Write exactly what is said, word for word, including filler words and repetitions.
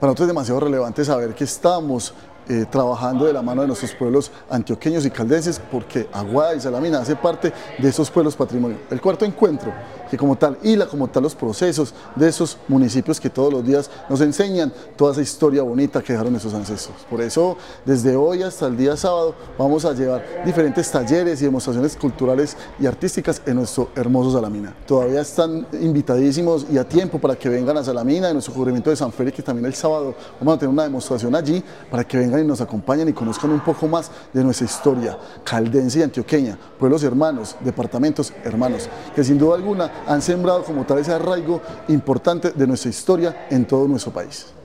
Para nosotros es demasiado relevante saber que estamos Eh, trabajando de la mano de nuestros pueblos antioqueños y caldenses, porque Aguada y Salamina hace parte de esos pueblos patrimonio. El cuarto encuentro, que como tal hila como tal los procesos de esos municipios que todos los días nos enseñan toda esa historia bonita que dejaron nuestros ancestros. Por eso, desde hoy hasta el día sábado, vamos a llevar diferentes talleres y demostraciones culturales y artísticas en nuestro hermoso Salamina. Todavía están invitadísimos y a tiempo para que vengan a Salamina, en nuestro cubrimiento de San Félix, que también el sábado vamos a tener una demostración allí, para que vengan y nos acompañen y conozcan un poco más de nuestra historia caldense y antioqueña, pueblos hermanos, departamentos hermanos, que sin duda alguna han sembrado como tal ese arraigo importante de nuestra historia en todo nuestro país.